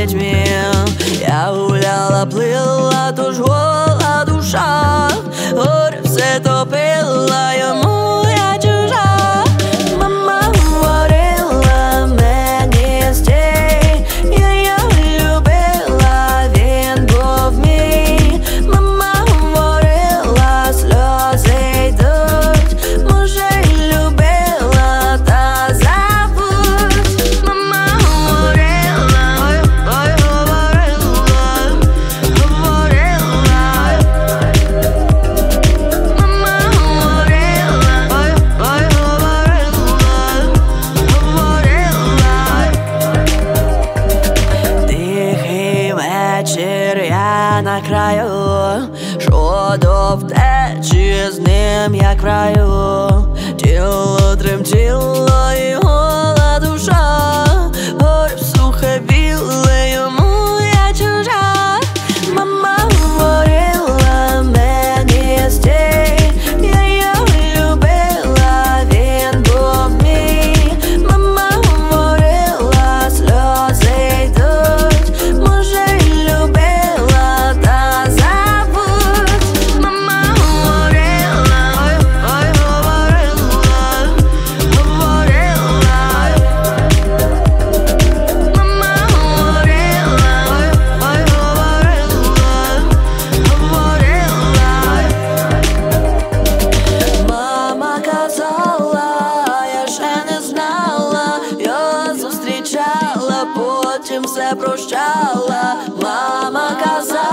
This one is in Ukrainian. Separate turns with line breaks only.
дітьми. Я гуляла, плила, тож гола душа, горе все топила, йому я чужа. Мама говорила мені стій, я любила, він був мій. Мама говорила, сльози йдуть, може й любила, та забудь. Мама говорила, ой, говорила, говорила. Мама говорила, ой, говорила. Тихий вечір, я на краю, що до втечі з ним, як в раю. Тіло тремтіло і гола душа, горе сухе біле, йому я чужа. Мама говорила мені стій, я любила, він був мій. Мама говорила, сльози йдуть, може й любила, та забудь. Мама говорила, ой, говорила, говорила. Мама говорила, ой, говорила, говорила. Мама казала, я ще не знала, я зустрічала, потім все прощала. Мама казала.